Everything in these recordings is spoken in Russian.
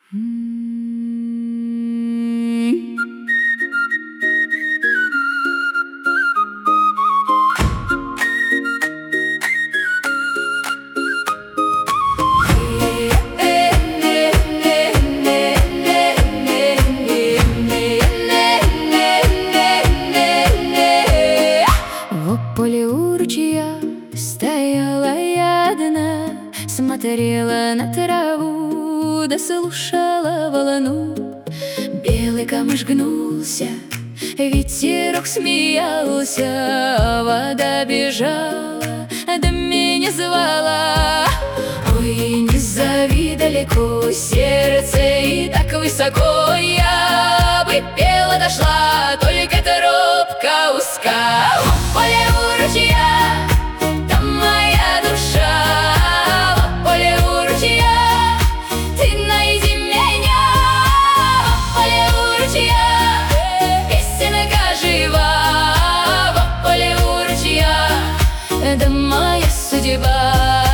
В поле у ручья стояла я одна, смотрела на траву, да слушала волну. Белый камыш гнулся, ветерок смеялся, а вода бежала, да меня звала. Ой, не зови далеко, сердце и так высоко. Я бы пела, дошла, только тропка узка. В поле у ручья, там моя душа. В поле у ручья, ты найди меня. В поле у ручья, песенка жива. В поле у ручья, да моя судьба.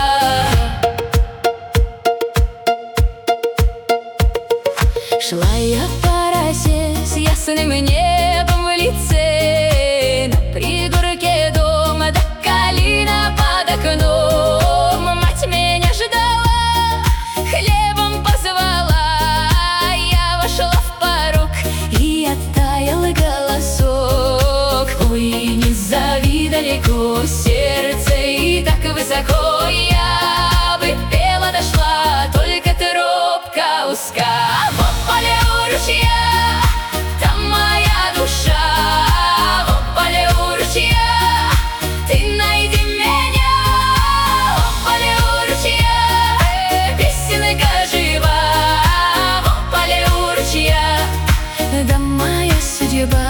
Шла я по росе с ясным небом в лице, на пригорке дома до калина под окном. Мать меня ждала, хлебом позвала. Я вошла в порог, и оттаял голосок. Ой, не зови далеко, сердце и так высоко. Я бы пела, дошла, только тропка узка. В поле у ручья, там моя душа. В поле у ручья, ты найди меня. В поле у ручья, песенка жива. В поле у ручья, да моя судьба.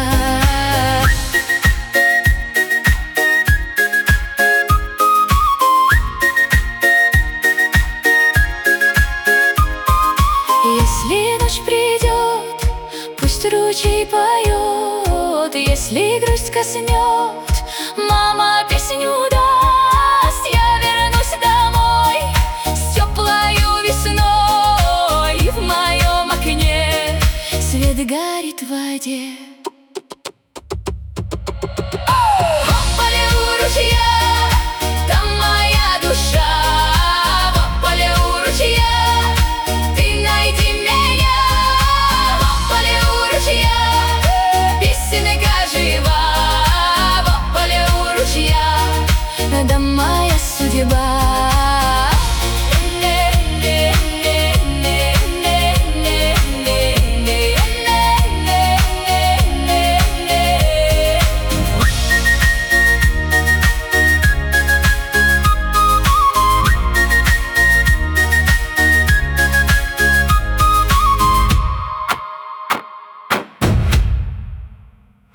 Если ночь придет, пусть ручей поет. Если грусть коснет, мама песню даст. Я вернусь домой с теплою весной, и в моем окне свет горит в воде.